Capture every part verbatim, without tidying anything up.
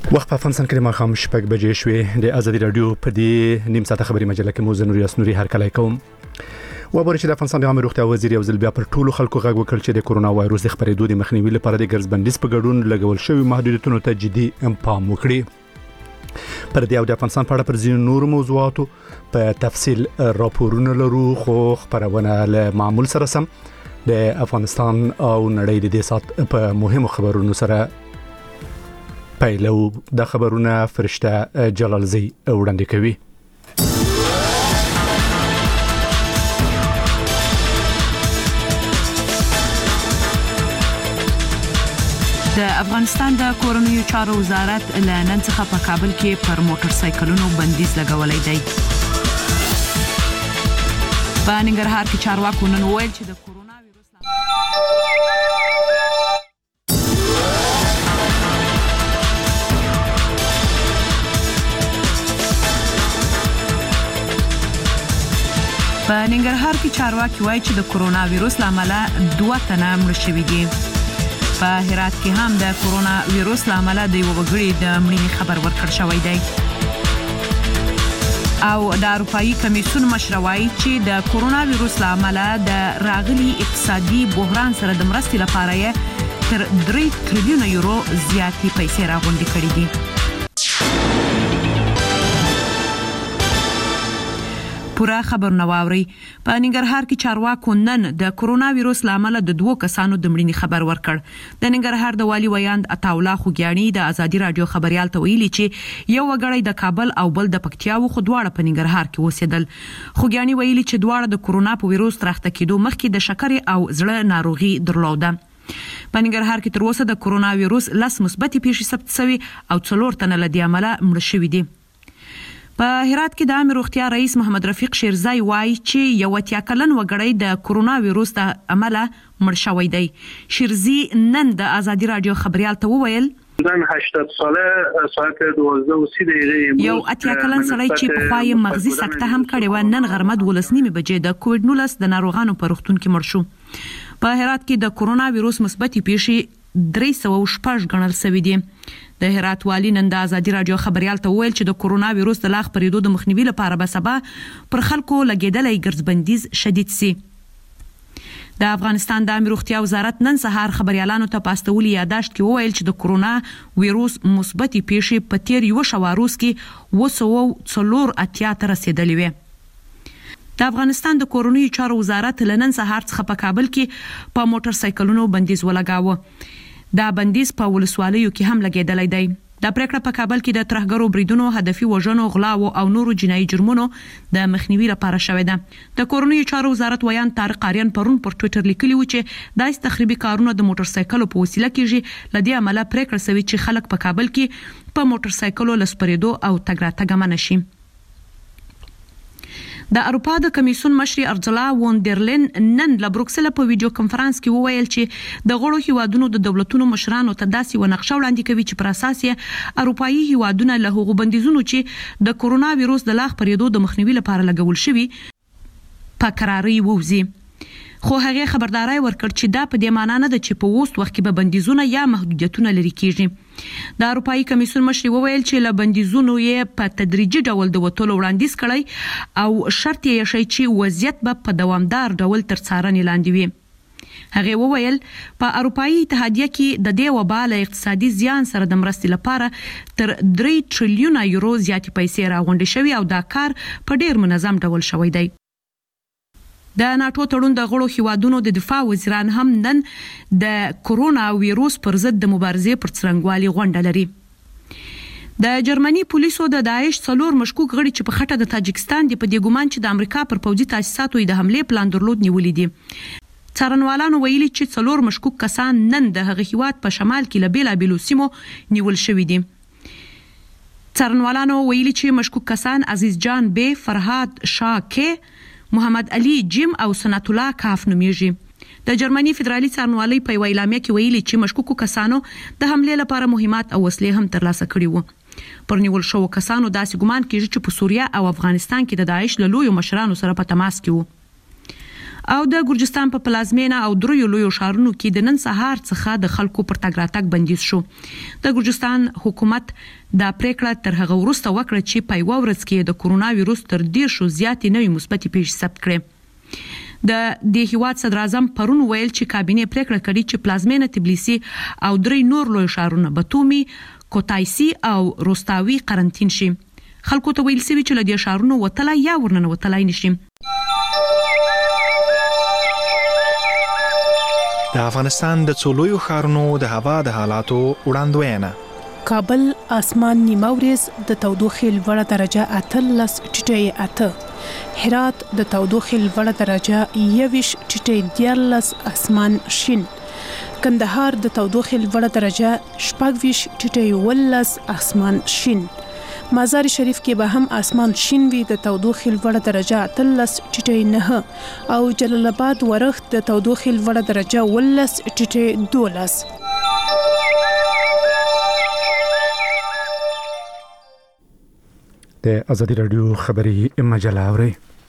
وخت په افغانستان کې ما خام شپږ بجې شوې د ازادي رادیو په دې نیم ساعته خبري مجله کې موزه نوري اسنوري هر کله کوم و بوري چې د افغانستان د عامه روغتیا وزیر یو ځل بیا پر ټولو خلکو غږ وکړ چې د کورونا وایروس د خپرېدو د مخنیوي لپاره د ګرځبندیز په ګډون لګول شوی محدودیتونو ته جدي پام وکړي. پر دې او د افغانستان په اړه پر ځینو نور موضوعاتو په تفصیل راپورونه لرو، خو خبرونه له معمول سره سم د افغانستان او نړۍ د دې سات په مهمو خبرونو سره پایلو د خبرونه فرشته جلالزی وړاندې کوي. د افغانستان د کورنیو چارو وزارت له نن څخه په کابل کې پر موټر سایکلونو بندیز لګولای دی. په ننګرهار کې چارواکو نن وویل چې د کورونا وایروس په ننګرهار کې چارواکي وایي چې د کورونا وایروس لامل دوه تنه مړ شوي دي. په هرات کې هم د کورونا وایروس لامل د یو وګړي د مړینې خبر ورکړ شوی دی. او د اروپאי کمیسیون مشر وایي چې د کورونا وایروس لامل د راغلي اقتصادي بحران سره د مرستې لپاره یې تر درې تریلیون یورو زیاتې پیسې راغونډې کړې دي. پورا خبر نواوري. په ننګرهار کې چارواکو نن د کورونا وایروس لامل د دوه کسانو د مړینې خبر ورکړ. د ننګرهار د والي ویاند عطاالله خوګیانی د ازادي رادیو خبريال ته ویلي چې یو وګړی د کابل او بل د پکتیا و خو دواړه په ننګرهار کې اوسېدل. خوګیانی ویلي چې دواړه د کورونا په وایروس ترخته کېدو مخکې د شکر او زړه ناروغي درلوده. په ننګرهار کې تر اوسه د کورونا وایروس لس مثبتې پیښې ثبت شوي او څلور تنه له دې عمله مړ شوي دي. په هرات کې د عامه روغتیا رئیس محمد رفیق شیرزای وایي چې یو اتیا کلن وګړی د کورونا وایروس ته عمله مړ شوی دی. شیرزی نن د ازادي رادیو خبريال ته وویل نن هشتاد ساله ساعت دوازده و سی دقیقې یو اتیا کلن سړی چې په خوای مغزي سکته هم کړي و نن غرمه دولس نیمه بجې د کووډ نولس د ناروغانو په روغتون کې مړ شو. په هرات کې د کورونا وایروس مثبتې پیښې درې سوه شپږ ګڼل شوې دي. د هرات والی نن د ازادي رادیو خبريال ته ویل چې د کورونا وایروس د لاغ پرېدو د مخنیوي لپاره به سبا پر خلکو لګیدلې ګرځبندیز شدید سي. د افغانستان د عامه روغتیا وزارت نن سهار خبريالانو ته پاستولي یاداشت کې ویل چې د کورونا وایروس مثبتې پیښې په تیر یو شواروس کې وسو څلور اتیا تر رسیدلې وي. د افغانستان د کورنیو چارو وزارت لنن سهار څخه په کابل کې په موټر سایکلونو بندیز ولګاوه. دا بندیز په ولسوالیو کې هم لګیدلای دی. دا پریکړه په کابل کې د ترهګرو بریدونو هدفي وژنو غلاو او نورو جنایي جرمونو د مخنیوي لپاره شوې ده. د کورنیو چارو وزارت ویان طارق قاریان پرون پر ټوئیټر لیکلی و چې داس تخریبي کارونه د موټر سایکلو په وسیله کېږي. لدی عمله پریکړه سوي چې خلک په کابل کې په موټر سایکلو لسپریدو او تګ راتګ منع شي. د اروپا د کمیسیون مشر ارزلا وندرلین نن له بروکسل په ویډیو کانفرنس کې وویل چې د غړو هیوادونو د دولتونو مشرانو ته داسې و نقشه وړاندې کوي چې پر اساس یې اروپאי هیوادونه له هغو بندیزونو چې د کورونا وایروس د لاغ پرېدو د مخنیوي لپاره لګول شوي په قراري ووزي. خو هغه خبرداري ورکړ چې دا په دې معنی نه ده چې په وست وخت کې به بندیزونه یا محدودیتونه لري کیږي. د اروپאי کمیسیون مشر وویل چې له بندیزونو یې په تدریجي ډول د وټولو وړاندیز کړی او شرط یې شي چې وضعیت به په دوامدار ډول تر څارنې لاندې وي. هغه وویل په اروپאי اتحادیه کې د دې وباله اقتصادي زیان سره د مرستې لپاره تر درې تریلیون یورو زیاتې پیسې راغونډې شوي او دا کار په ډیر منظم ډول شوی دی. د ناتو تړون د غړو هیوادونو د دفاع وزیران هم نن د کورونا وایروس پر ضد د مبارزې پر څرنګوالي غونډه لري. د جرمني پولیسو د داعش څلور مشکوک غړي چې په خټه د تاجکستان دی په دې ګومان چې د امریکا پر پوځي تاسیساتو د حمله پلان درلود نیولې دي. څارنوالانو ویلي چې څلور مشکوک کسان نن د هغه هیواد په شمال کې له بیلابېلو سیمو نیول شوي دي. څارنوالانو ویلي چې مشکوک کسان عزیز جان بی، فرهاد شاکه، محمد علي جیم او سنت الله کاف نومیږي. د جرمني فدرالي څارنوالۍ په یو اعلامیه کې ویلي چې مشکوکو کسانو د حمله لپاره مهمات او وسلې هم ترلاسه کړي وو. پر نیول شو کسانو داسې ګمان کیږي چې په سوریه او افغانستان کې د داعش له لویو مشرانو سره په تماس کې وو. او د ګرجستان په پلازمینه او دریو لویو ښارونو کې د نن سهار څخه د خلکو پر تګ راتګ بندیز شو. د ګرجستان حکومت دا پریکړه تر هغه وروسته وکړه چې په یو ورځ کې د کورونا وایروس تر ډیر شو زیاتې نوې مثبتې پیښې ثبت کړې. د دې هیواد صدر اعظم پرون ویل چې کابینه پریکړه کړې چې پلازمینه تبلیسي او درې نور لوی ښارونه بتومي، کوتایسي او روستاوي قرنطین شي. خلکو ته ویل شوی چې له دې ښارونو وتلای یا ورننه وتلای نشي. د افغانستان د څو لویو ښارونو د هوا د حالاتو وړاندوینه. کابل اسمان نیمه ورځ د تودوخې لوړه درجه اتلس ټیټه اته، هرات د تودوخې لوړه درجه یویش ټیټه دیارلس اسمان شین، کندهار د تودوخې لوړه درجه شپږویش ټیټه ولس اسمان شین، مزار شریف کې به هم اسمان شین وي د تودوخې لوړه درجه اتلس ټیټه نه، او جلال آباد ورښت د تودوخې لوړه درجه ولس ټیټه دولس. د ازادي رادیو خبري مجله اوري.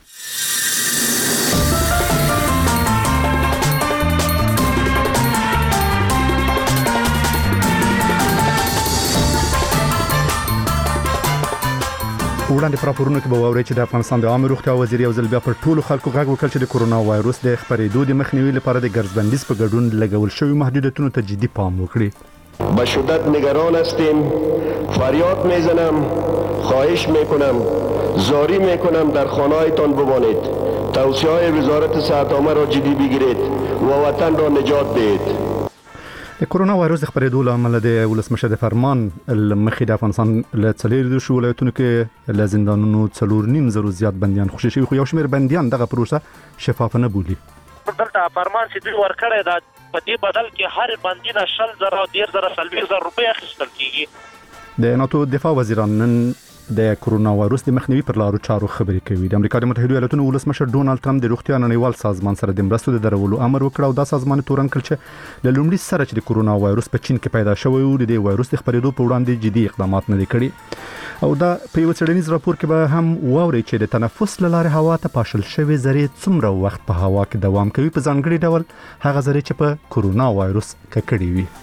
وړاندې پراپورونه کې به واوري چې د افغانستان د عامه روغتیا وزیر یو ځل بیا پر ټولو خلکو غږ وکړ چې د کورونا وایروس د خپرېدو د مخنیوي لپاره د ګرځبندیز په ګډون لګول شوی محدودیتونو ته جدي پام وکړي. به شدت نگران هستیم. فریاد میزنم، خواهش میکنم، زاری میکنم در خانه‌هایتان بمانید. توصیه های وزارت صحت عامه را جدی بگیرید و وطن را نجات دهید. د کورونا وایروس د خپرېدو له امله د ولسمشر د فرمان مخې د افغانستان له څلورو ولایتونو کې له زندانونو څلور نیم زرو زیات بندیان خوشي شوي، خو یو شمېر بندیان دغه پروسه شفافه نه بولي. دلته فرمان چې دوی ورکړی دا په دې بدل کې هر بندي نه شل زره او ډېر زره څلوېښت زره روپۍ اخیستل کېږي. د ناتو دفاع وزیران نن د کورونا وایروس د مخنیوي پر لارو چارو خبرې کوي. د امریکا د متحده ایالاتونو ولسمشر ډونالد ټرمپ د روغتیا نړیوال سازمان سره د مرستو د درولو امر وکړ او دا سازمان تورن کړ چې له لومړي سره چې د کورونا وایروس په چین کې پیدا شوی و د دې وایروس د خپرېدو په وړاندې جدي اقدامات نه دي کړي. او دا په یو څېړنیز راپور کې به هم واوري چې د تنفس له لارې هوا ته پاشل شوی ذرې څومره وخت په هوا کې دوام کوي، په ځانګړي ډول هغه ذرې چې په کورونا وایروس ککړې وي.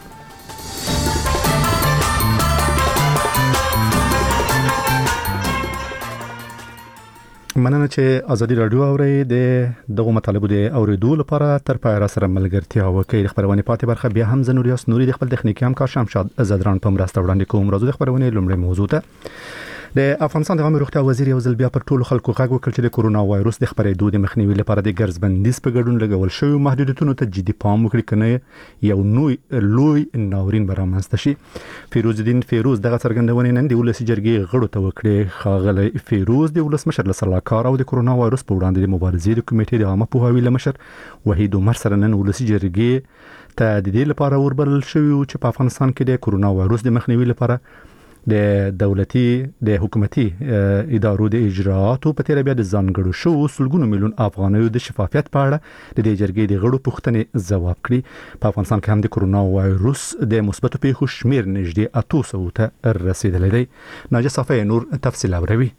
مننه چې ازادي رادیو اوري. د دغه مطالبه د اوریدو لپاره تر پای را سره ملګرتیا وکړئ. د خبرونه پاتې برخه بیا هم زنوریاس نوري د خپل تخنیکی همکار شمشاد زدران په مرسته وړاندې کوم. راځو د خبرونه لومړی موضوع ته. د افغانستان د عامه روغتیا وزیر یو ځل بیا پر ټولو خلکو غږ وکړ چې د کورونا وایروس د خپرېدو د مخنیوي لپاره د ګرځبندیز په ګډون لګول شوی محدودیتونو ته جدي پام وکړي، کنه یو نوی لوی ناورین برامنځته شي. فیروز الدین فیروز دغه څرګندونې نن د ولسی جرګې غړو ته وکړي. خاغلی فیروز د ولسمشر له سلاکار او د کورونا وایروس په وړاندې د مبارزې د کمیټې د عامه پوهاوي لمشر وحید عمر سره نن ولسی جرګې ته د دې لپاره وربلل شوی چې په افغانستان کې د کورونا وایروس د مخنیوي لپاره د دولتي د حکومتي ادارو د اجراءاتو په تیر بیا د ځانګړو شو سلګونو میلیون افغانیو د شفافیت په اړه د دې جرګې د غړو پوښتنې ځواب کړي. په افغانستان کې هم د کورونا وایروس د مثبتو پیښو شمیر نږدې اته سوو ته رسیدلی دی. ناجیه صافی نور تفصیل اوري.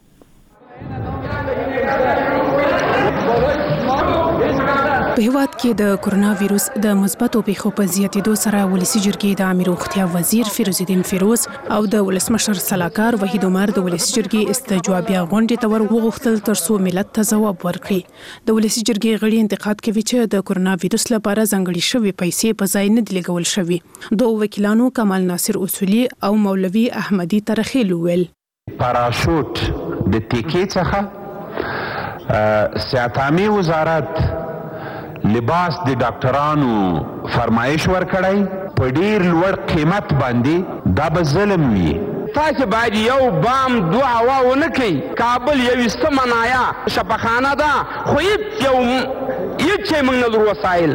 په هیواد کې د کورونا وایروس د مثبتو پیښو په زیاتېدو سره ولسی جرګې د عامه روغتیا وزیر فیروز الدین فیروز او د ولسمشر سلاکار وحید عمر د ولسی جرګې استجوابیه غونډې ته ور وغوښتل ترڅو ملت ته ځواب ورکړي. د ولسی جرګې غړي انتقاد کوي چې د کورونا وایروس لپاره ځانګړي شوی پیسې په ځای نه دي لګول شوی. دوه وکیلانو کمال ناصر اصولي او مولوی احمدی ترخیل ویل پاراشوت د تیکې څخه صحت عامه وزارت لباس د ډاکټرانو فرمایش ورکړی په ډیر لوړ قیمت باندې، دا به ظلم وي. تاسو باید یو بام دوه هوا ونه کوي. کابل یو استمنایا شفاخانه ده، خو هیڅ یو هیڅ موږ نه وسایل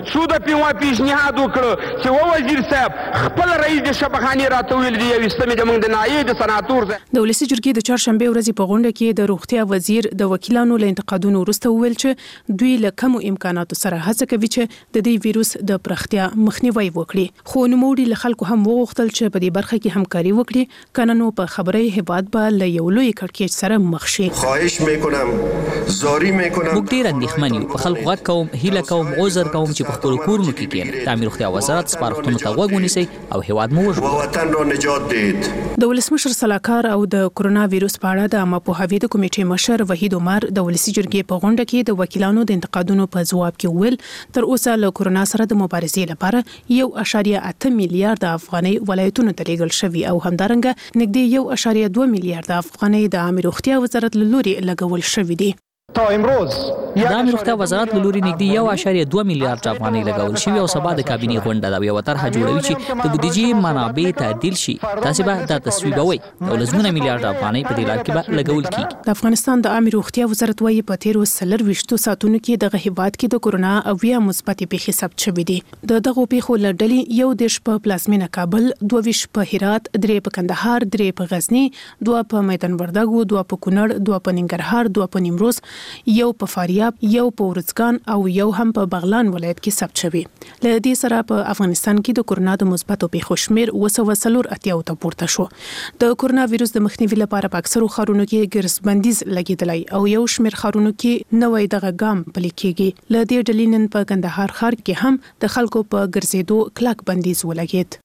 سود پیوا پیشنهاد وکړ چې و وزیر صاحب خپل رئیس د شبخاني راته ویل دی یو استمه د موږ د نایب د سناتور د ولسی جرګې د چهارشنبه ورځې په غونډه کې د روغتیا وزیر د وکیلانو له انتقادونو وروسته وویل چې دوی له کمو امکاناتو سره هڅه کوي چې د دې وایروس د پرختیا مخنیوي وکړي خو نوموړي له خلکو هم وغوښتل چې په دې برخه کې همکاري وکړي کنه نو په خبري هیواد به له یو لوی کړکېچ سره مخ شي. خواهش میکنم زاری میکنم موږ ډیر اندېښمن یو په خلکو غږ کوم هیله کوم عذر کوم چې په خپل کورونو کې کېنه د امیر روغتیا وزارت سپارښتنو ته غوږ ونیسي او هیواد مو وژغوري وطن را نجات دید. د ولسمشر صلاحکار او د کورونا وایروس په اړه د عامه پوهاوي د کمیټې مشر وحید عمر د ولسی جرګې په غونډه کې د وکیلانو د انتقادونو په ځواب کې ویل تر اوسه له کورونا سره د مبارزې لپاره یو اشاریه اته میلیارډ افغانۍ ولایتونو ته لیږل شوي او همدارنګه نږدې یو اشاریه دوه میلیارډ افغانۍ د عامه روغتیا وزارت له لوري لګول شوي دي. تا امروز د عامه روغتیا وزارت له لوري نږدې یو اشاریه دوه میلیارډ افغانۍ لګول شوي او سبا د کابینې غونډه د یو طرحه جوړوي چې د بودیجې منابع تعدیل شي. تاسو به دا تصویبوي او لزمونه میلیارډ افغانۍ په دې لار کې به لګول کیږي. د افغانستان د عامه روغتیا وزارت وايي په تیرو څلرويشتو ساعتونو کې دغه هیواد کې د کورونا او یا مثبت پیښې ثبت شوې دي. د دغه پیښو لړډلې یو دیش په پلازمینه کابل، دوه ویش په هرات، درې په کندهار، درې په غزنی، دوه په میدان وردګو، دوه په کونړ، دوه په ننګرهار، دوه په نیمروز، یو په فاریاب، یو په ورځګان او یو هم په بغلان ولایت کې ثبت شوی. له دې سره په افغانستان کې د کورونا د مثبتو پیښو شمیر وسو څلور اتیا ته پورته شو. د کورونا وایروس د مخنیوي لپاره په اکثرو ښارونو کې ګرځ بندیز لګیدلی او یو شمیر ښارونو کې نوې دغه ګام پلي کېږي. له دې ډلې نن په کندهار ښار کې هم د خلکو په ګرځېدو کلک بندیز ولګید.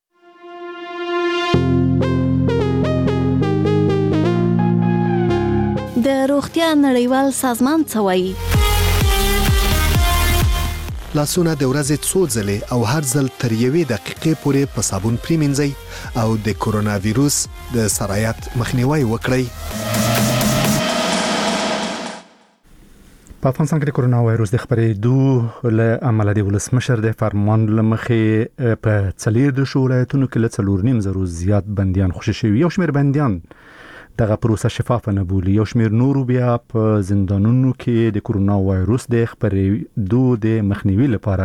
د روغتیا نړیوال سازمان څه وایي؟ لاسونه د ورځې څو ځلې او هر ځل تر یوې دقیقې پورې په صابون پریمنځئ او د کورونا وایروس د سرایت مخنیوي وکړئ. په افغانستان کې د کورونا وایروس د خپرېدو له امله د ولسمشر د فرمان له مخې په څلور د ولایتونو کې له څلور نیم زرو زیات بندیان خوشي شوي. یو شمېر بندیان دغه پروسه شفافه نه بولي. یو شمېر نورو بیا په زندانونو کې د کورونا وایروس د خپرېدو د مخنیوي لپاره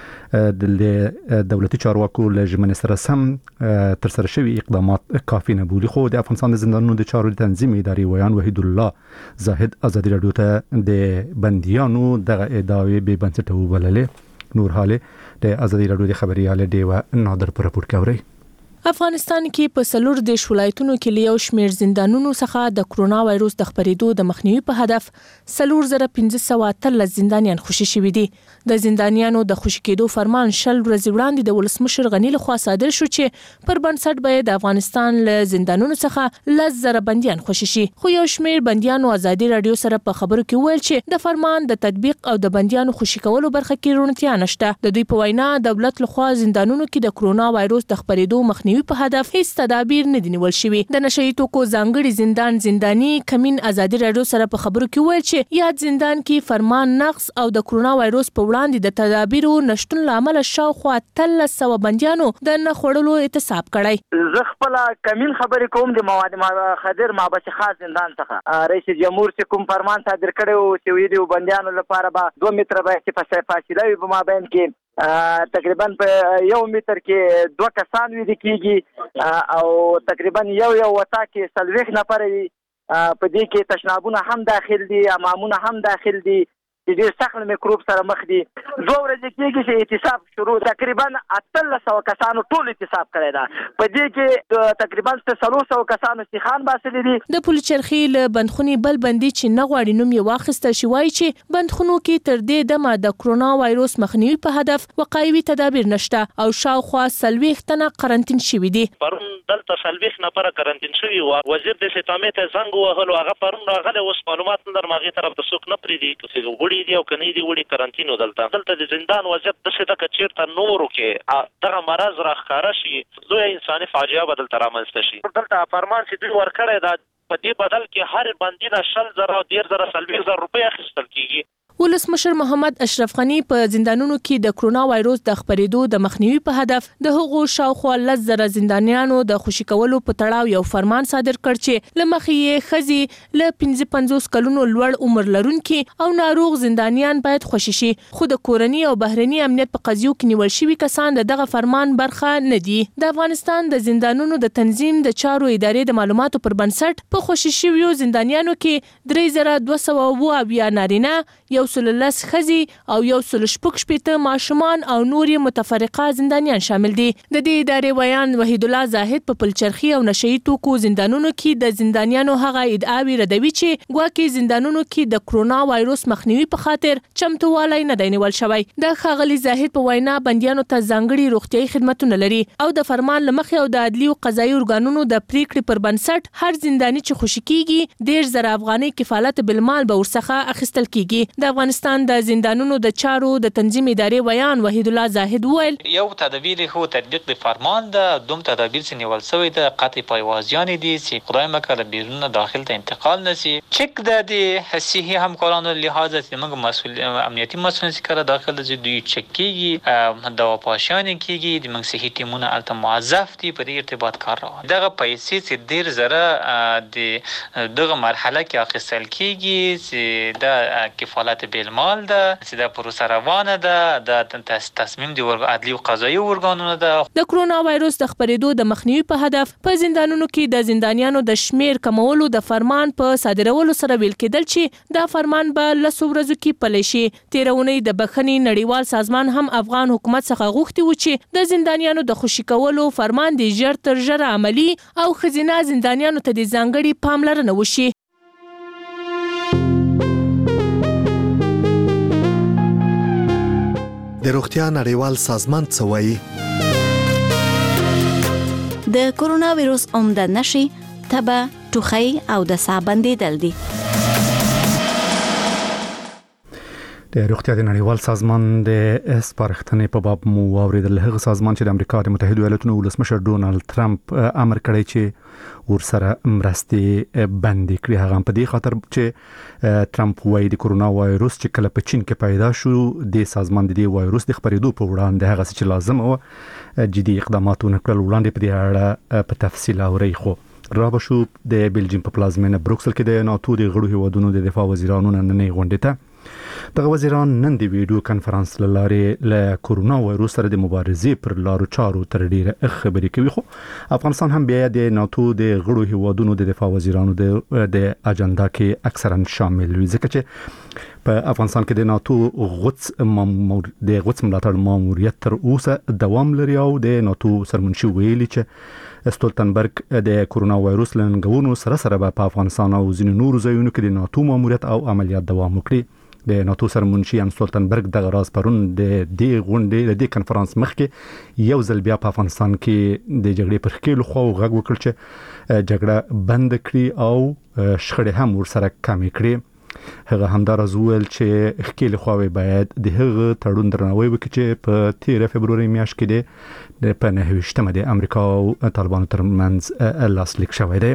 د دولتي چارواکو له ژمنې سره سم ترسره شوي اقدامات کافي نه بولي. خو د افغانستان د زندانونو د چارو د تنظیم ادارې ویان وحید الله زاهد ازادي رادیو ته د بندیانو دغه ادعاوې بې بنسټه وبللې. نور حاله د ازادي رادیو د خبريال ډیوه نادر پر راپور کوي. افغانستان کې په څلور دیش ولایتونو کې له یو شمېر زندانونو څخه د کورونا وایروس د خپرېدو د مخنیوي په هدف څلور زره پنځه سوه اتلس زندانیان خوشي شوي دي. د زندانیانو د خوشي کېدو فرمان شل ورځې وړاندې د ولسمشر غني لخوا صادر شو چې پر بنسټ به د افغانستان له زندانونو څخه لس زره بندیان خوشي شي. خو یو شمېر بندیانو ازادي رادیو سره په خبرو کې ویل چې د فرمان د تطبیق او د بندیانو خوشي کولو برخه کې رونتیا نشته. د دوی په وینا دولت لخوا زندانونو کې د کورونا وایروس د خپرېدو مخنیوي په هدف هیڅ تدابیر نه دي نیول شوي. د نشئی توکو ځانګړي زندان زنداني کمین ازادي رادیو سره په خبرو کې ویل چې یاد زندان کې فرمان نقض او د کورونا وایروس په وړاندې د تدابیرو نشټون لامل شاوخوا اتلس سوه بندیانو د نه خوړلو اعتصاب کړی. زه خپل کمین خبرې کوم د مواد خدر محبس خاص زندان څخه. رئیس جمهور چې کوم فرمان صادر کړی او چې ویلي بندیانو لپاره به دوه متره به فاصله وي په مابین کې تقریبا په یو متر کې دوه کسان ویل کېږي او تقریبا یو یو وتا کې څلوېښت نفر وي. په دې کې تشنابونه هم داخل دي، حمامونه هم داخل دي چې ډېر سخت میکروب سره مخ دي. دوه ورځې کېږي چې اعتصاب شروع. تقریبا اتلس سوه کسانو ټول اعتصاب کړی ده. په دې کې تقریبا څلور سوه کسانو استخوان باسلي دي. د پل چرخي له بندخونې بل بندي چې نه غواړي نوم یې واخیستل شي وایي چې بندخونو کې تر دې دمه د کورونا وایروس مخنیوي په هدف وقایوي تدابیر نشته او شاوخوا څلوېښت تنه قرنطین شوي دي. پرون دلته څلوېښت نفره قرنطین شوي وو. وزیر د استعماري ته زنګ ووهلو، هغه پرون راغلی، اوس معلومات نه لرم هغې طرف ته څوک نه پرېږدي وړي دي او کني دي وړي قرنطین دلته دلته د زندان وضعیت داسې ده که چېرته نورو کې دغه مرض راښکاره شي لویه انساني فاجعه به دلته رامنځته شي. دلته فرمان چې دوی ورکړی ده په دې بدل کې هر بندي نه شل زره او دېرش زره څلوېښت زره روپۍ اخیستل کېږي. ولسمشر محمد اشرف غنی په زندانونو کې د کرونا وایروس د خپرېدو د مخنیوي په هدف د هغو شاوخوا لس زره زندانیانو د خوشي کولو په تړاو یو فرمان صادر کړ چې لمخې یې ښځې له پنځه پنځوس کلونو لوړ عمر لرونکي او ناروغ زندانیان باید خوشي شي، خو د کورني او بهرني امنیت په قضیو کې نیول شوي کسان د دغه فرمان برخه نه دي. د افغانستان د زندانونو د تنظیم د چارو ادارې د معلوماتو پر بنسټ په خوشي شویو زندانیانو کې درې زره دوه سوه اووه اویا نارینه، یو سل لس ښځې او یو سل شپږ شپېته ماشومان او نورې متفرقه زندانیان شامل دي. د دې ادارې ویان وحید الله زاهد په پلچرخي او نشئی توکو زندانونو کې د زندانیانو هغه ادعاوې ردوي چې ګواکې زندانونو کې د کرونا وایروس مخنیوي په خاطر چمتووالی نه دی نیول شوی. د ښاغلي زاهد په وینا بندیانو ته ځانګړي روغتیايي خدمتونه لري او د فرمان له مخې او د عدلي او قضایي ارګانونو د پریکړې پر بنسټ هر زنداني چې خوشي کیږي ډېر زره افغانۍ کفالت بالمال به ورڅخه اخیستل کیږي. د افغانستان د زندانونو د چارو د تنظیم ادارې ویان وحید الله زاهد وویل یو تدابیر هو تطبیق د فرمان ده، دوم تدابیر چې نیول شوی ده قطع پایوازیان دي چې خدای مکه له بیرون داخل ته انتقال نشي. چک د دې صحي همکارانو لحاظ چې موږ مسئول امنیتي مسئولین چې کړه داخل دي دوی چک کیږي، دوا پاشان کیږي، د موږ صحي ټیمونه الته موظف دي په دې ارتباط کار روان. دغه پیسې چې ډیر زره د دغه مرحله کې اخیستل کیږي چې د کفالت بالمال ده چې د پروسه روانه ده، د تصمیم دی عدلي او قضایي ارګانونو ده. د کرونا وایروس د خپرېدو د مخنیوي په هدف په زندانونو کې د زندانیانو د شمیر کمولو د فرمان په صادرولو سره ویل کېدل چې دا فرمان به لسو ورځو کې پلی شي. تېره اونۍ د بخښنې نړیوال سازمان هم افغان حکومت څخه غوښتي و چې د زندانیانو د خوشي کولو فرمان د ژر تر ژره عملي او ښځینه زندانیانو ته د ځانګړې پاملرنه وشي. د روغتیا نړیوال سازمان څه وایي؟ د کرونا وایروس عمده نښې تبه، ټوخی او د ساه بندېدل دي. د روغتیا د نړیوال سازمان د سپارښتنې په باب مو واوریدل. هغه سازمان چې د امریکا د متحده ایالاتونو ولسمشر ډونالد ټرمپ امر کړی چې ورسره مرستې بندې کړي. هغه په دې خاطر چې ټرمپ وايي د کرونا وایروس چې کله په چین کې پیدا شو د سازمان د دې وایروس د خپرېدو په وړاندې هغه چې لازم و جدي اقدامات ونکړل. وړاندې په دې اړه په تفصیل اوري خو رابشو د بلجیم په پلازمینه بروکسل کې د ناتو د غړو هیوادونو د دفاع وزیرانو نننې غونډې ته دغه وزیران نن د ویډیو کانفرنس لارې له کرونا وایروس سره د مبارزې پر لارو چارو تر ډیره خبرې کوي. خو افغانستان هم بیا د ناتو د غړو هیوادونو د دفاع وزیرانو د د اجنډا کې اکثرا شامل وي، ځکه چې په افغانستان کې د ناتو غوڅ مامور د غوڅ ملاتړ ماموریت تر اوسه دوام لري او د ناتو سرمنشي ویلي چې ستولتنبرګ د کرونا وایروس لنګونو سره سره په افغانستان او ځینو نورو ځایونو کې د ناتو ماموریت او عملیات دوام وکړي. د ناتو سرمنشي ان ستولتنبرګ دغه راز پرون د دې غونډې د دې کنفرانس مخکې یو ځل بیا په افغانستان کې د جګړې پر ښکېلو خواو غږ وکړ چې جګړه بند کړي او شخړې هم ورسره کمې کړي. هغه همدارز ویل چې ښکېلې خواوې باید د هغه تړون درناوی وکړي چې په تیره فبروري میاشت کې د په نهه ویشتمه د امریکا او طالبانو ترمنځ لاسلیک شوی دی.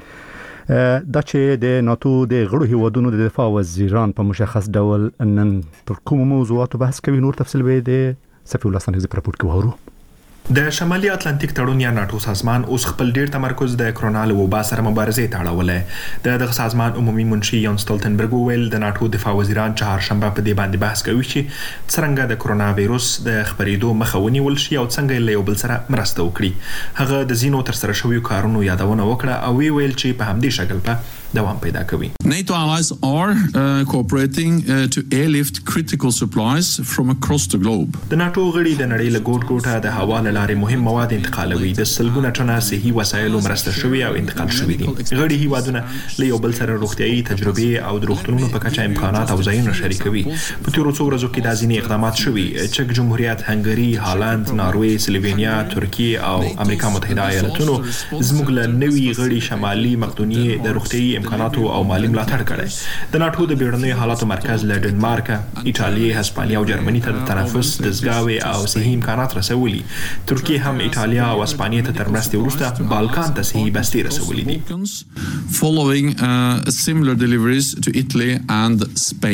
دا چې د ناتو د غړو هیوادونو د دفاع وزیران په مشخص ډول نن پر کوم موضوعاتو بحث کوي، نور تفصیل به د صفی الله سنځ په راپور کې وورو. د شمالي اتلانتیک تړون یا ناتو سازمان اوس خپل ډیر تمرکز د کرونا له وبا سره مبارزې ته اړولې. د دغه سازمان عمومي منشي یان ستولتنبرګ ویل د ناتو دفاع وزیران چهارشنبه په دې باندې بحث کوي چې څنګه د کرونا وایروس د خپرېدو مخه ونیول شي او څنګه له یو بل سره مرسته وکړي. هغه د زینو تر سره شویو کارونو یادونه وکړه او وی ویل چې په همدې شکل په دوام پیدا کوي. NATO allies are uh, cooperating uh, to airlift critical supplies from across the globe. د ناتو غړي د نړۍ له ګوټ ګوټه د هوا له لارې مهم مواد انتقالوي. د سلګونه ټنه صحي وسایلو مرسته شوي او انتقال شوي دي. غړي هیوادونه له یو بل سره روغتيایي تجربې او د روغتونونو په کچه امکانات او ځایونه شریکوي. په تیرو څو ورځو کې د ځینې اقدامات شوي. چک جمهوریت، هنګري، هالند، ناروې، سلوینیا، ترکیه او امریکا متحده ایالاتونو زموږ له نوي غړي شمالي مقدونیې د روغتيایي امکاناتو او مالی ملاتړ کړي. د ناتو د بیړنیو حالاتو مرکز له ډنمارک، ایټالیا، هسپانیا او جرمني ته د تنفس، دستګاوې او صحي امکانات رسولي. ترکیه هم ایټالیا او اسپانیا ته تر مرستې وروسته بالکان ته صحي بستې رسولي دي. Following uh, similar deliveries to Italy and Spain.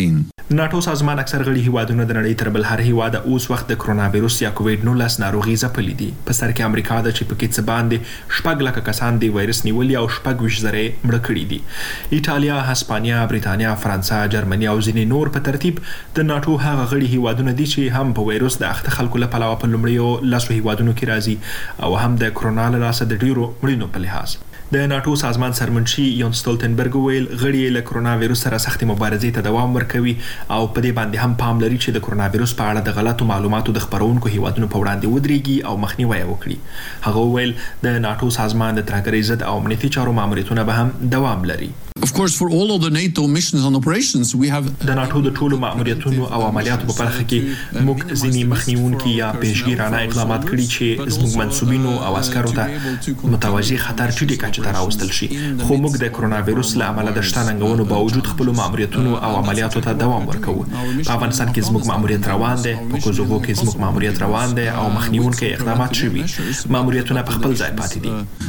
ناتو سازمان اکثر غړي هیوادونه د نړۍ تر بل هر هیواد اوس وخت د کرونا وایروس یا کووډ نولس ناروغي ځپلې دي. په سر کې امریکا د چې پکې څه باندې شپږ لکه کسان د وایرس نیولي او شپږ ویشت زره مړه کړي دي. ایټالیا، هسپانیا، بریتانیا، فرانسه، جرمني او ځینې نور په ترتیب د ناتو هغه غړي هیوادونه دي چې هم په وایروس د اخته خلکو له پلوه په لومړیو لسو هیوادونو کې راځي او هم د کرونا له لاسه د ډیرو مړینو په لحاظ. د ناتو سازمان سرمنشي یون سټولټنبرګ ویل غړي له کرونا وایروس سره سخت مبارزې ته دوام ورکوي او په دې باندې هم پام لري چې د کرونا وایروس په اړه د غلطو معلوماتو د خبرونکو هیوادونو په وړاندې ودرېږي او مخنیوي وکړي. هغه ویل د ناتو سازمان د ترهګرۍ ضد او امنیتي چارو ماموریتونه به هم دوام لري. Of course, for all of the NATO missions and operations, we have د ناتو د ټولو ماموریتونو او عملیاتو په برخه کې موږ ځینې مخنیونکي یا پیشګیرانه اقدامات کړي چې زموږ منسوبینو او عسکرو ته متوجه خطر ټیټې کچې ته راوستل شي. خو موږ د کرونا وایروس له امله د شته ننګونو باوجود خپل ماموریتونو او عملیاتو ته دوام ورکوو. په افغانستان کې زموږ ماموریت روان دی، په کوزوو کې زموږ ماموریت روان دی او مخنیونکي اقدامات شوي. ماموریتونه په خپل ځای پاتې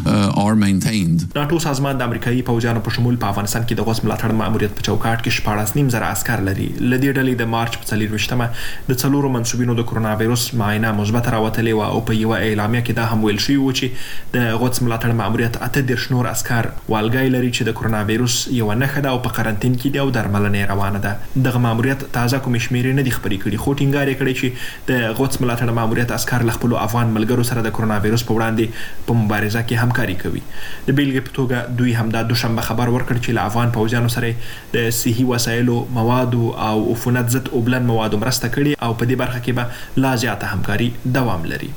دي. ناتو سازمان د امریکایي پوځیانو په شمول په افغانستان کې د غوث ملاتړ ماموریت په چوکاټ کې شپاړس نیم زره عسكر لري. لدې ډلې د مارچ په څلرویشتمه د څلورو منسوبینو د کرونا وایروس معاینه مثبت راوتلې و او په یو اعلامیه کې دا هم ویل شوی و چې د غوث ملاتړ ماموریت اته دېرش نور عسكر والګای لري چې د کرونا وایروس یو نښه ده او په قرنټین کې دی او درملنه روانه ده. دغه ماموریت تازه کوم شمیرې نه دي خبرې کړي خو ټینګار یې کړی چې د غوث ملاتړ ماموریت عسكر له خپل افغان ملګرو سره د کرونا وایروس په وړاندې په مبارزه کې همکاري کوي. د بیلګې په توګه دوی همدا دوشنبه خبر ورکړ چې له افغان پوځیانو سره د صحي وسایلو، موادو او عفونت ضد اوبلن موادو مرسته کړي او په دې برخه کې به لا زیاته همکاري دوام لري.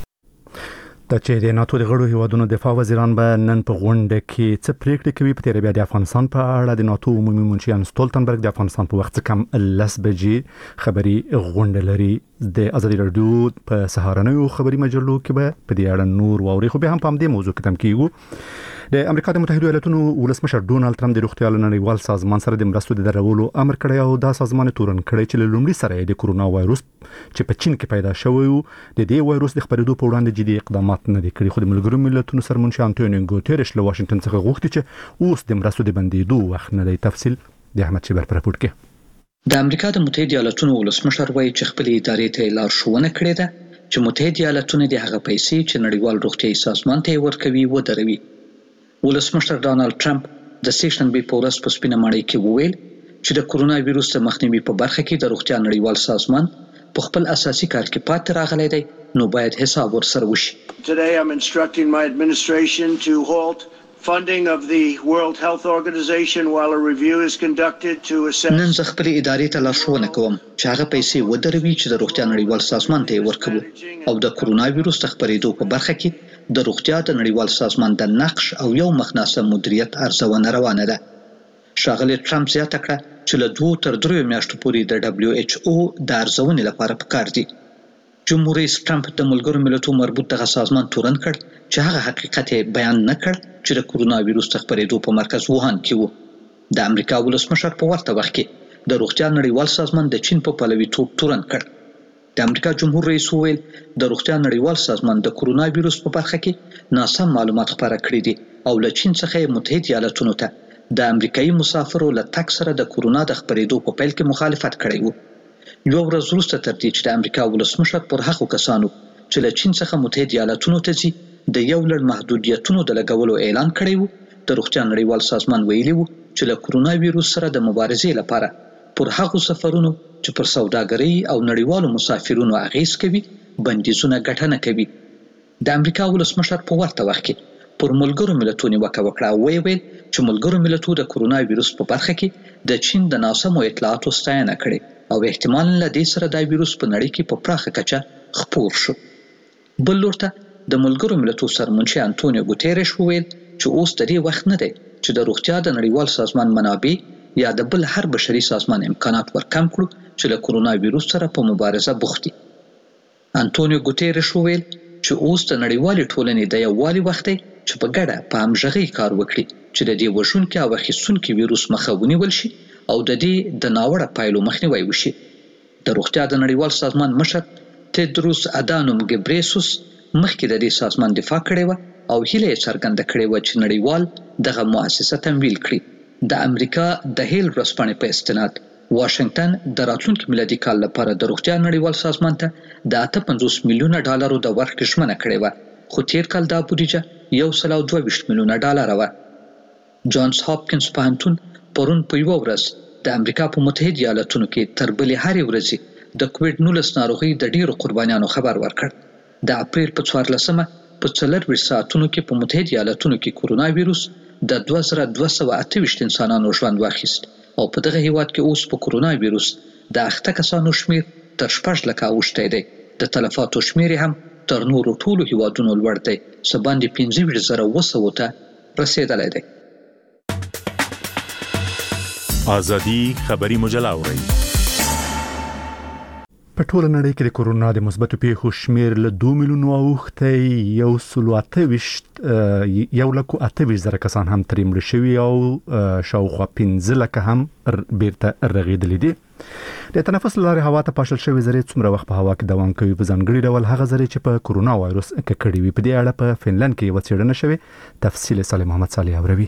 د چې د ناتو د غړو هیوادونو دفاع وزیران به نن په غونډه کې څه پریکړې کوي. په تیر بیا د افغانستان په اړه د ناتو عمومي منشي یان سټولټنبرګ د افغانستان په وخت کم لس بجې خبري غونډه لري. د ازادي رادیو په سهارنیو خبري مجلو کې به په دې اړه نور واوري خو به هم په دې موضوع کې تم کیږو. د امریکا د متحده ایالاتونو ولسمشر ډونالد ټرمپ د روغتیا نړیوال سازمان سره د مرستو د درولو امر کړی او دا سازمان تورن کړی چې له لومړي سره د کرونا وایروس چې په چین کې پیدا شوی و د دې وایروس د خپرېدو په وړاندې جدي اقدامات نه دي کړي. خو د ملګرو ملتونو سرمنشي انټونیو ګوتيرش له واشنگټن څخه غوښتي چې اوس د مرستو د بندیدو وخت نه دی. تفصیل د احمد شیبر پر راپور کې. د امریکا د متحده ایالاتونو ولسمشر وایي چې خپل ادارې ته لارښوونه کړې ده چې متحده ایالاتونه د هغه پیسې چې نړیوال روغتیايي سازمان ته ورکوي ودروي. ولسمشر ډانلډ ټرمپ د سیشن بي پورس په سپینه ماڼۍ کې وویل چې د کرونا وایروس د مخنیوي په برخه کې د روغتیا نړیوال سازمان په خپل اساسي کار کې پاتې راغلی دی نو باید حساب ورسره وشي. Today I'm instructing my administration to halt funding of the World Health Organization while a review is conducted to assess. نن زه خپل ادارې ته لارښوونه کوم چې هغه پیسې ودروي چې د روغتیا نړیوال سازمان ته ورکوي او د کرونا وایروس د خپرېدو په برخه کې د روغتیا د نړیوال سازمان د نقش او یو مخناسب مدیریت ارزونه روانه ده. ښاغلی ټرمپ زیاته کړه چې له دوه تر درې میاشتو پورې د دبلیو ایچ او د ارزونې لپاره پکار دي. جمهور رئیس ټرمپ د ملګرو ملتونو مربوط دغه سازمان تورن کړ چې هغه حقیقت بیان نه کړ چې د کرونا وایروس د خپرېدو په مرکز ووهان کې و. د امریکا ولسمشر په ورته وخت کې د روغتیا نړیوال سازمان د چین په پلویتوب تورن کړ. د امریکا جمهور رئیس وویل د روغتیا نړیوال سازمان د کرونا وایروس په برخه کې ناسم معلومات خپاره کړي دي او له چین څخه متحده ایالاتونو ته د امریکایي مسافرو له تګ سره د کرونا د خپرېدو په پیل کې مخالفت کړی و. یو ورځ وروسته تر دې چې د امریکا ولسمشر پر هغو کسانو چې له چین څخه متحده ایالاتونو ته ځي د یو لړ محدودیتونو د لګولو اعلان کړی و د روغتیا نړیوال سازمان ویلي و چې له کرونا وایروس سره د مبارزې لپاره پر هغو سفرونو چې پر سوداګرۍ او نړیوالو مسافرونو اغیز کوي بندیزونه ګټه نه کوي. د امریکا ولسمشر په ورته وخت کې پر ملګرو ملتونو نیوکه وکړه او ویل چې ملګرو ملتونو د کرونا وایروس په برخه کې د چین د ناسمو اطلاعاتو ستاینه کړې او احتمال له دې سره د وایروس په نړۍ کې په پراخه کچه خپور شو. بل لورته د ملګرو ملتونو سرمنشي انټونیو ګوتيرش وویل چې اوس د دې وخت نه دی چې د روغتیا د نړیوال سازمان منابع یا د بل هر بشري سازمان امکانات ورکم کړو چې له کرونا وایروس سره په مبارزه بوخت دي. انټونیو ګوتيرش وویل چې اوس د نړیوالې ټولنې د یووالي وخت دی چې په ګډه په همغږۍ کار وکړي چې د دې وژونکي او اخیستونکي ویروس مخه ونیول شي او د دې د ناوړه پایلو مخنیوی وشي. د روغتیا د نړیوال سازمان مشر تدروس ادانوم ګبریسوس مخکې د دې سازمان دفاع کړې و او هیله یې څرګنده کړې و چې نړیوال دغه مؤسسه تمویل کړي. د امریکا د هیل ورځپاڼې په استناد واشنگټن د راتلونکي میلادي کال لپاره د روغتیا نړیوال سازمان ته د اته پنځوس میلیونه ډالرو د ورکړې ژمنه کړې وه، خو تیر کال دا بودیجه یو سل او دوه ویشت میلیونه ډالره وه. جانز هاپکینز پوهنتون پرون په یوه ورځ د امریکا په متحده ایالاتونو کې تر بلې هرې ورځې د کووډ نولس ناروغۍ د ډیرو قربانیانو خبر ورکړ. د اپریل په څوارلسمه په څلرویشت ساعتونو کې په متحده ایالاتونو کې کرونا ویروس د دوه زره دوه سوه اته ویشت انسانانو ژوند واخیست او په دغه هیواد کې اوس په کرونا ویروس د اخته کسانو شمیر تر شپږ لکه اوښتی دی. د تلفاتو شمیر هم تر نورو ټولو هیوادونو لوړ دی څه باندې پنځه ویشت زره اوه سوو ته رسیدلی دی. ازادي خبري مجله اورئ. په ټوله نړۍ کې د کورونا د مثبتو پیښو شمیر له دوه میلیونو اوښتی، یو سل اته ویشت یو لک اته ویشت زره کسان هم ترې مړه شوي او شاوخوا پنځه لکه هم بیرته رغېدلي دي. د تنفس له لارې هوا ته پاشل شوي ذرې څومره وخت په هوا کې دوام کوي په ځانګړي ډول هغه ذرې چې په کورونا وایروس ککړې وي. په دې اړه په فنلند کې یوه څېړنه شوې. تفصیل صالح محمد صالح اوروي.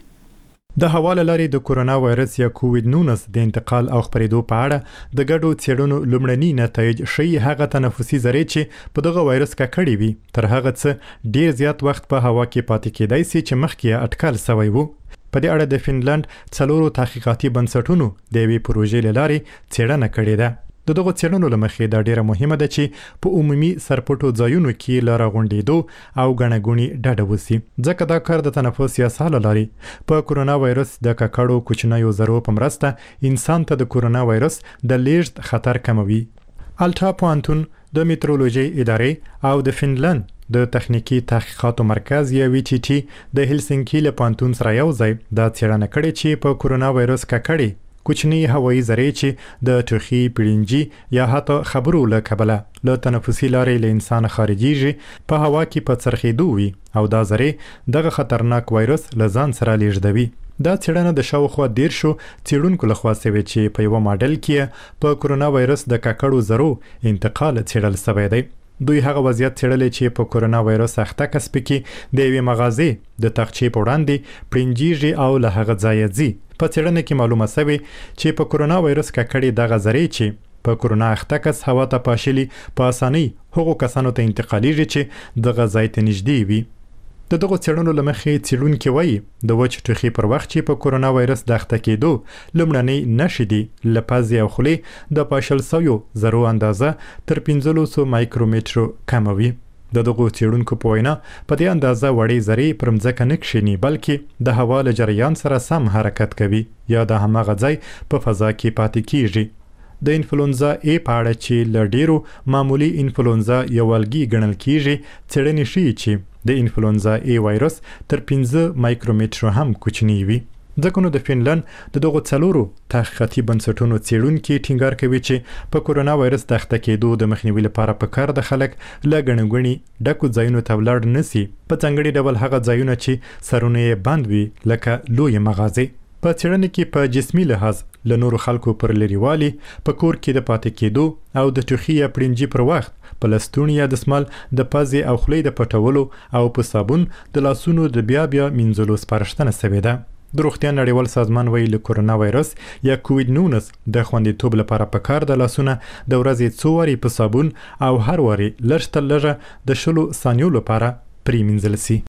د هوا له لارې د کورونا وایرس یا کووډ نولس د انتقال او خپرېدو په اړه د ګډو څېړنو لومړني نتایج ښیي هغه تنفسي ذرې چې په دغه وایرس ککړې وي تر هغه څه ډیر زیات وخت په هوا کې پاتې کېدای شي چې مخکې یې اټکل سوی وو. په دې اړه د فنلند څلورو تحقیقاتي بنسټونو د یوې پروژې له لارې څېړنه کړې ده. د دغه څېړنو له مخې دا ډیره مهمه ده چې په عمومي سرپټو ځایونو کې له راغونډېدو او ګڼهګوڼې ډډه وسي، ځکه دا کار د تنفس یا ساه له لارې په کورونا وایرس د ککړو کوچنیو ذرو په مرسته انسان ته د کورونا وایرس د لیږد خطر کموي. الټا پوهنتون د میټرولوژي ادارې او د فنلند د تخنیکی تحقیقاتو مرکز یا وی ټي ټي د هلسنکي له پوهنتون سره یو ځای دا څېړنه کړې چې په کورونا وایرس ککړې کوچنی هوایی ذرې چې د ټوخي، پیړنجي یا حتی خبرو له کبله له تنفسي لارې له انسان خارجيږي په هوا کې په څرخېدو وي او دا ذرې دغه خطرناک وایرس له ځان سره لیږدوي. دا څېړنه د شاوخوا دیرشو څېړونکو لخوا شوې چې په یوه ماډل کې په کورونا وایرس د ککړو ذرو انتقال څېړل شوی دی. دوی هغه وضعیت څېړلی چې په کورونا وایرس اخته کس پکې د یوې مغازې د تاقچې په وړاندې پرنجیږي او له هغه ځایه ځي. په څېړنه کې معلومه شوې چې په کورونا وایرس ککړې دغه ذرې چې په کورونا اخته کس هوا ته پاشلي په اسانۍ هغو کسانو ته انتقالیږي چې دغه ځای ته نږدې وي. د دغو څېړنو له مخې څېړونکي وایي د وچ ټوخي پر وخت چې په کورونا وایرس د اخته کېدو لومړنۍ نښې دي له پزې او خولې د پاشل سویو ذرو اندازه تر پنځلسو مایکرومترو کمه وي. د دغو څېړونکو په وینا په دې اندازه وړې ذرې پر مځکه نه کښېني بلکې د هوا له جریان سره سم حرکت کوي یا د هماغه ځای په فضا کې پاتې کیږي. د انفلونزا ای په اړه چې له ډیرو معمولی انفلونزا یو الګي ګڼل کیږي څېړنې ښیي چې د انفلونزا ای وایرس تر پنځه مایکرومترو هم کوچنی وي. ځکه نو د فنلند د دغو څلورو تحقیقاتي بنسټونو څېړونکي ټینګار کوي چې په کورونا وایرس د اخته کېدو د مخنیوي لپاره پکار د خلک له ګڼهګوڼې ډکو ځایونو ته ولاړ نه سي، په ځانګړي ډول هغه ځایونه چې سرونه یې بند وي لکه لویې مغازې. په څېړنه کې په جسمي لحاظ له نورو خلکو پر لرېوالي، په کور کې د پاتې کېدو او د ټوخي یا پرنجي پر وخت په لستوڼي یا دسمال د پزې او خولې د پټولو او په صابون د لاسونو د بیا بیا مینځلو سپارښتنه شوې ده. د روغتیا نړیوال سازمان وایي له کورونا وایرس یا کووډ نولس د خوندیتوب لپاره پکار د لاسونه د ورځې څو وارې په صابون او هر وارې لږ تر لږه د شلو ثانیو لپاره پرېمینځل سي.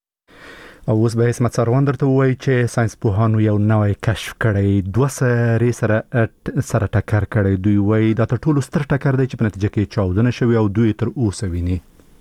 او اوس به اسمت سروان درته وایي چې ساينس پوهانو یو نوی کشف کړی، دوه سرې سره سره ټکر کړی. دوی وایي دا تر ټولو ستر ټکر دی چې په نتیجه کې چاودنه شوې او دوی تر اوسه ویني.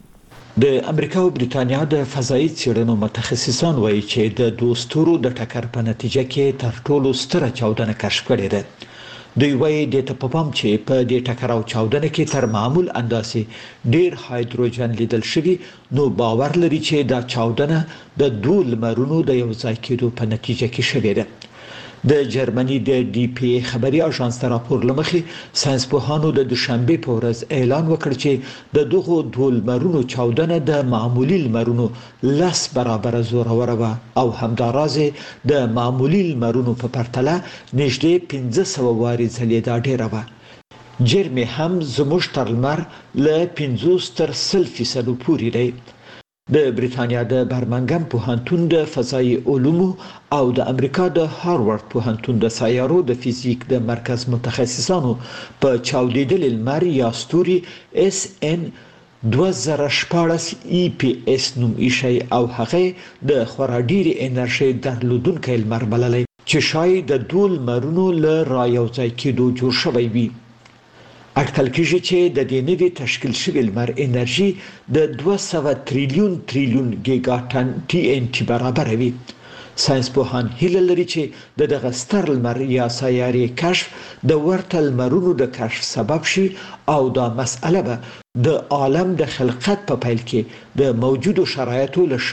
د امریکا او بریتانیا د فضایي څېړنو متخصصان وایي چې د دوه ستورو د ټکر په نتیجه کې تر ټولو ستره چاودنه کشف کړې ده. دوی وایي د ته په پام چې په دې ټکر او چاودنه کې تر معمول اندازې ډیر هایدروجن لیدل شوی، نو باور لري چې دا چاودنه د دوه لمرونو د یو ځای کېدو په نتیجه کې شوې ده. د جرمني د ډي پی ای خبري اژانس ته راپور لمخې ساينس پوهانو د دوشنبه په ورځ اعلان وکړ چې د دغو دوه لمرونو چاودنه د معمولی لمرونو لس برابر زورور و او همدارازه د معمولی لمرونو په پرتله نږدې پنځه سوه وارې ځلېدا ډیره و. جرمي هم زموږ تر لمر له پنځوس تر سل فیصدو پورې دی. د بریتانیا د برمنګم پوهنتون د فضایي علومو او د امریکا د هاروارد پوهنتون د سیارو د فزیک د مرکز متخصصانو په چاودیدل لمر یا ستوري اس ان دوه زره شپاړس ای پی اس نوم ایشي او هغه د خورا ډیري انرژي درلودونکو لمر بللی چې شاید د دول مرونو له رايوځای کېدو جوړ شوی وي. اټکل کېږي چې د دې نوي تشکیل شوي لمر انرژي د دوه سوه تریلیون تریلیون ګیګا ټن ټي ان ټي برابر وي. ساينس پوهان هیله لري چې د دغه ستر لمر یا سیارې کشف د ورته لمرونو د کشف سبب شي او دا مسئله به د عالم د خلقت په پیل کې د موجودو شرایطو له